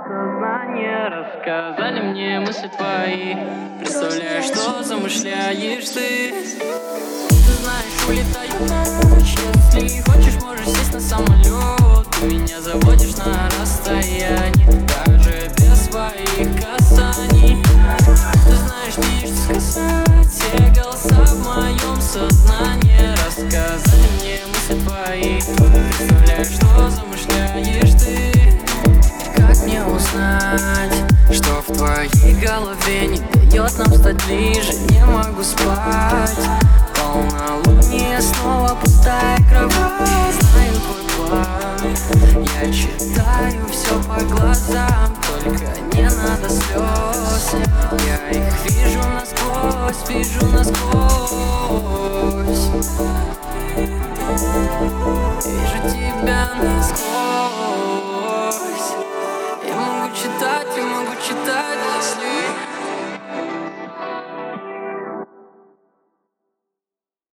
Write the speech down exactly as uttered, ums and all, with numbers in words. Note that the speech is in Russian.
Сознание рассказали мне мысли твои. Представляешь, что замышляешь ты. Ты знаешь, улетаю ночь. Если хочешь, можешь сесть на самолет. Ты меня заводишь на расстоянии, даже без своих касаний. Ты знаешь, мне что сказать. Все голоса в моем сознании рассказали мне мысли твои. Представляешь, что замышляешь ты. Как мне узнать, что в твоей голове не дает нам стать ближе? Не могу спать. Полнолуние, снова пустая кровать. Знаю твой план, я читаю все по глазам. Только не надо слез, я их вижу насквозь, вижу насквозь. Вижу тебя насквозь. Я могу читать и